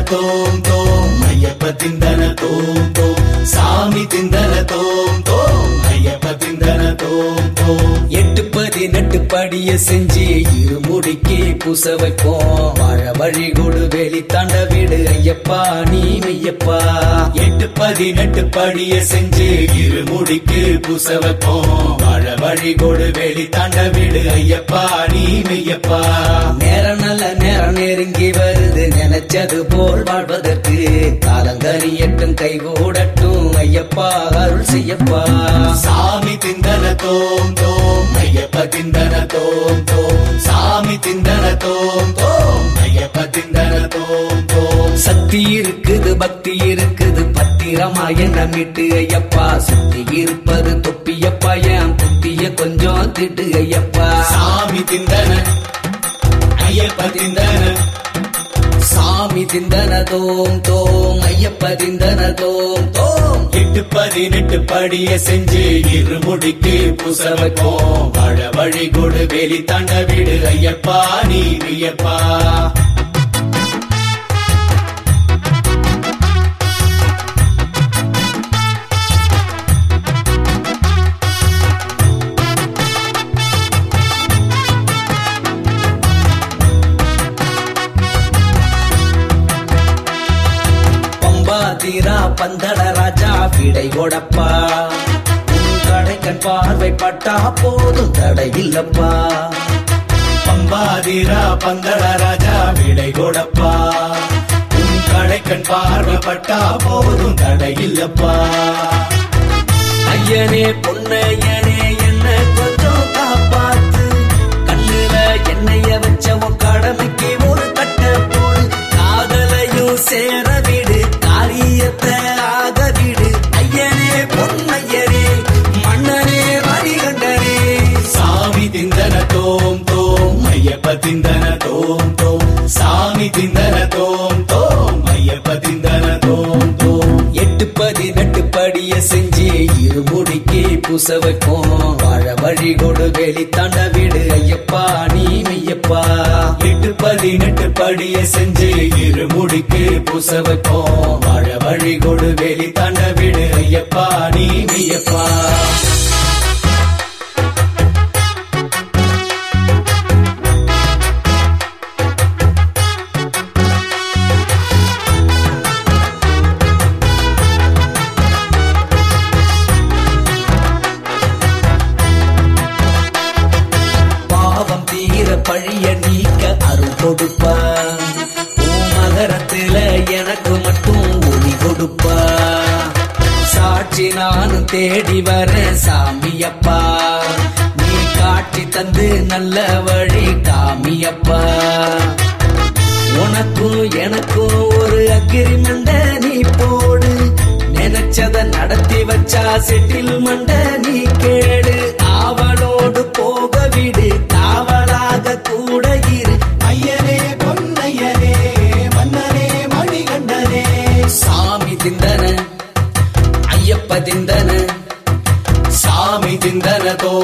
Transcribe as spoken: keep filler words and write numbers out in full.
தோம் தோம் ஐயப்ப திந்தன தோம் தோம் சாமி திந்தன தோம் தோம் ஐயப்ப திந்தன தோம் தோம் எட்டு பதினெட்டு படிய செஞ்சு இருமுடிக்கு பூச வைப்போம் வாழ வழி கொடு வேலி தாண்ட வீடு ஐயப்பா நீ மெய்யப்பா எட்டு பதினெட்டு படிய செஞ்சு இருமுடிக்கு பூச வைப்போம் வாழ வழி கொடு வேலி தாண்ட வீடு ஐயப்பா நீ மெய்யப்பா நேரம் நல்ல நேரம் நெருங்கி வருது நினைச்சது போல் வாழ்வதற்கு காலங்கரி எட்டும் கை கூடட்டும் ஐயப்பா அருள் செய்யப்பா சாமி திந்தன தோம் தோம் ஐயப்ப திந்தன தோம் தோம் சாமி திந்தன தோம் தோம் ஐயப்ப திந்தன தோம் தோம் சக்தி இருக்குது பக்தி இருக்குது பத்திரமா என்ன மீட்டு ஐயப்பா சுத்தி இருப்பது தொப்பியப்பா என் புத்திய கொஞ்சம் திட்டு ஐயப்பா சாமி திந்தன ஐயப்ப திந்தன சாமி திந்தன தோம் தோம் ஐயப்ப திந்தன தோம் தோம் எட்டு பதினெட்டு படிய செஞ்சு இருமுடிக்கு பூச வைப்போம் வாழ வழி கொடு வேலி தாண்ட வீடு ஐயப்பா நீ மெய்யப்பா பந்தள ராஜா விடை கொடப்பா உன் கடைக்கண் பார்வை பட்டா போதும் தடை இல்லப்பா பம்பாதிரா பந்தள ராஜா விடை கொடப்பா உன் கடைக்கண் பார்வை பட்டா போதும் தடை இல்லப்பா ஐயனே பொன்னையனே என்ன கொஞ்சம் காப்பாத்து கண்ணுல எண்ணெய வச்ச உன் கடமைக்கு ஒரு கட்ட போடு காதலையும் சேர விடு காரியத்தை ஆக விடு ஐயனே பொன்னையனே மன்னனே மணிகண்டனே சாமி திந்தன தோம் தோம் ஐயப்ப திந்தன தோம் தோம் சாமி திந்தன தோம் தோம் ஐயப்ப திந்தன தோம் தோம் எட்டு பதினெட்டு படிய செஞ்சு இருமுடிக்கு பூச வைப்போம் வாழ வழி கொடு வேலி தாண்ட வீடு ஐயப்பா நீ மெய்யப்பா எட்டு பதினெட்டு படிய செஞ்சு இருமுடிக்கு பூச வைப்போம் வாழ வழி கொடு வேலி தாண்ட வீடு ஐயப்பா நீ மெய்யப்பா பழிய நீக்க அருள் கொடுப்பா மகரத்துல எனக்கு மட்டும் ஒளி கொடுப்பா சாட்சி நானும் தேடி வர சாமியப்பா நீ காட்சி தந்து நல்ல வழி காமியப்பா உனக்கும் எனக்கும் ஒரு அக்ரிமெண்ட நீ போடு நினைச்சத நடத்தி வச்சா செட்டில் மண்ட நீ கேடு அவளோடு போக விடு காவலாக கூட இரு ஐயனே பொன்னையனே மன்னனே மணிகண்டனே சாமி திந்தன ஐயப்ப திந்தன சாமி திந்தன தோ